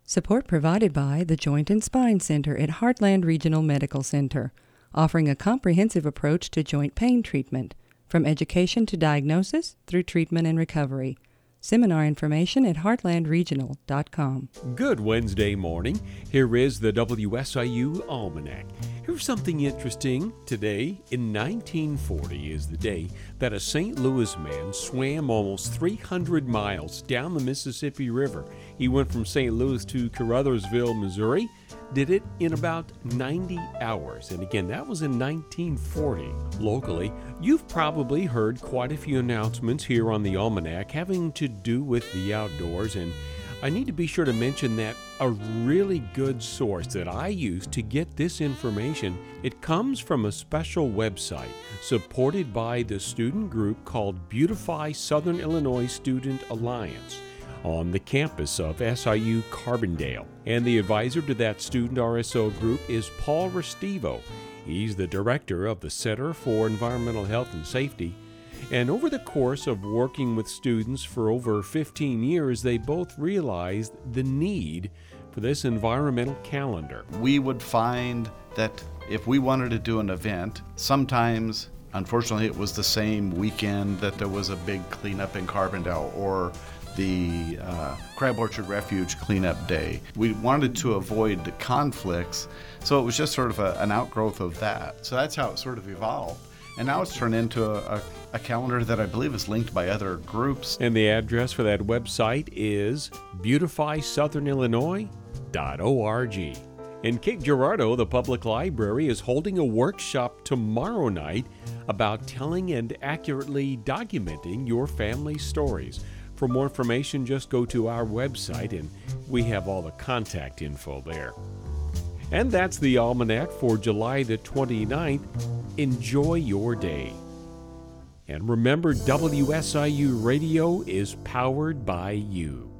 Support provided by the Joint and Spine Center at Heartland Regional Medical Center, offering a comprehensive approach to joint pain treatment, from education to diagnosis through treatment and recovery. Seminar information at heartlandregional.com. Good Wednesday morning. Here is the WSIU Almanac. Here's something interesting. Today, in 1940, is the day that a St. Louis man swam almost 300 miles down the Mississippi River. He went from St. Louis to Caruthersville, Missouri, did it in about 90 hours. And again, that was in 1940. Locally, you've probably heard quite a few announcements here on the Almanac having to do with the outdoors, and I need to be sure to mention that a really good source that I use to get this information, it comes from a special website supported by the student group called Beautify Southern Illinois Student Alliance on the campus of SIU Carbondale. And the advisor to that student RSO group is Paul Restivo. He's the director of the Center for Environmental Health and Safety. And over the course of working with students for over 15 years, they both realized the need for this environmental calendar. We would find that if we wanted to do an event, sometimes, unfortunately, it was the same weekend that there was a big cleanup in Carbondale or the Crab Orchard Refuge cleanup day. We wanted to avoid the conflicts, so it was just sort of an outgrowth of that. So that's how it sort of evolved. And now it's turned into a calendar that I believe is linked by other groups. And the address for that website is beautifysouthernillinois.org. In Cape Girardeau, the public library is holding a workshop tomorrow night about telling and accurately documenting your family stories. For more information, just go to our website and we have all the contact info there. And that's the Almanac for July the 29th. Enjoy your day. And remember, WSIU Radio is powered by you.